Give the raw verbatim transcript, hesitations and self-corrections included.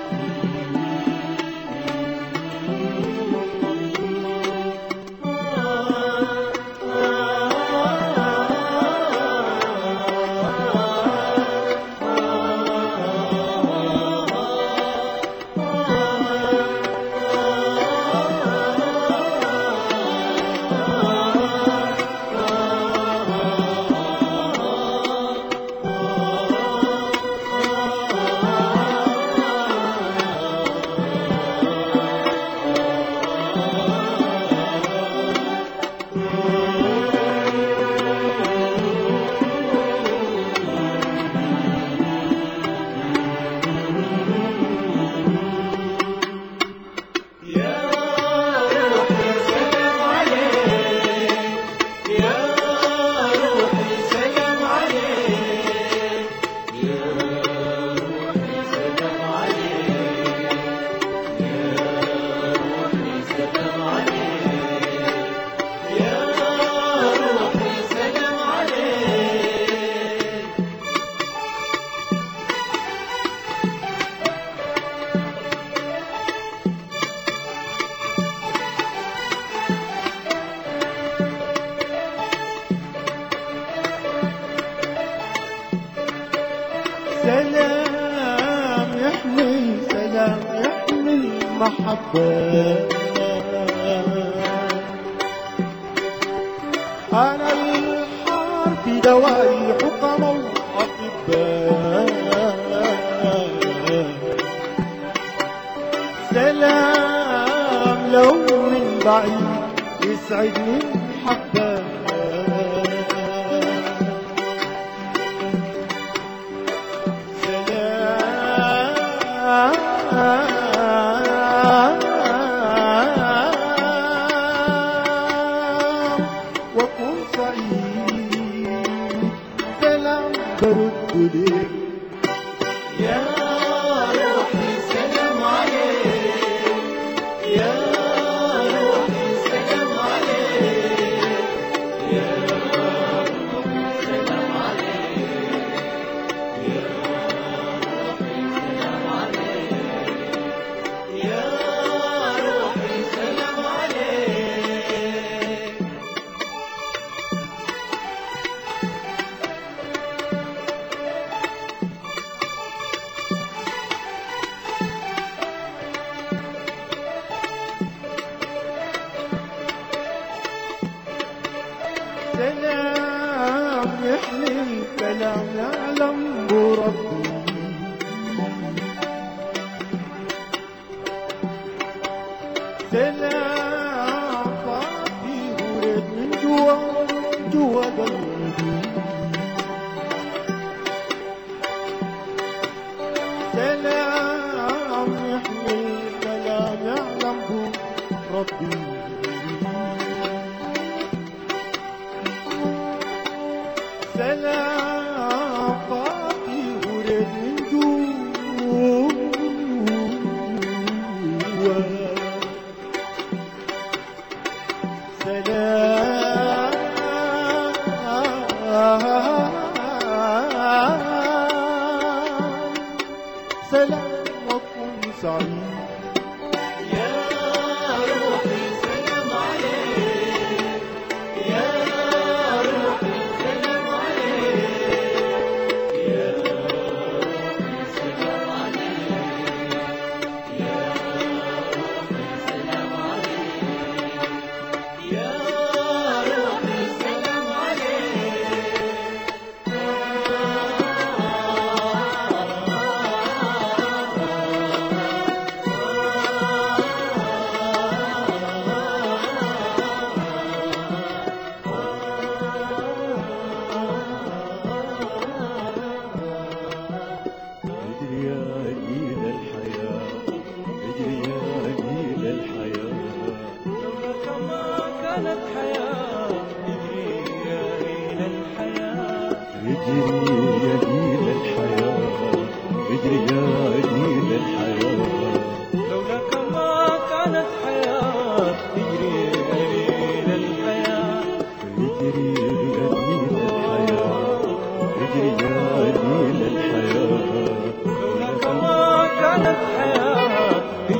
سلام يحمل سلام يحمل محبة. أنا الحار في دوائي حكم الأطباء. سلام لو من بعيد يسعدني حبة. وكن سعيد سلام برد لك يا روحي سلام عليك، يا روحي سلام عليك، يا روحي سلام عليك، يا روحي سلام عليك، يا روحي سلام عليك. سلام يحمل كلام يعلم بربي. سلام صافي ورد من جوا جوا قلبي. سلام يحمل كلام يعلم بربي. سلام صافي ورد من جوا. سلام سلام وكن سعيد. يا روحي سلام عليك، يا روحي سلام عليك، يا روحي سلام عليك، يا روحي سلام عليك، يا روحي سلام اجري يا جيل الحياة، اجري يا جيل الحياة. لولاك ما كانت حياة. اجري يا جيل الحياة، اجري يا جيل الحياة، اجري يا جيل الحياة. لولاك ما كانت حياة. اجري يا جيل الحياة، اجري يا جيل الحياة، اجري يا جيل الحياة. لولاك ما كانت كانت حياة